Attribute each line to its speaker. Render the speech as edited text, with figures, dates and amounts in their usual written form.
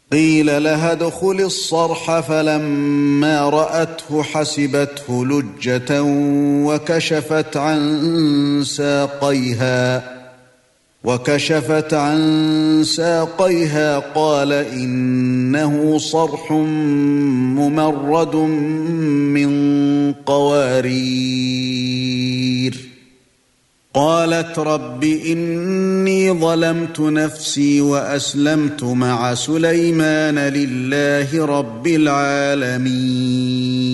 Speaker 1: قيل لها ادخل الصرح فلما رأته حسبته لجة وكشفت عن ساقيها قال إنه صرح ممرد من قوارير. قالت رب إني ظلمت نفسي وأسلمت مع سليمان لله رب العالمين.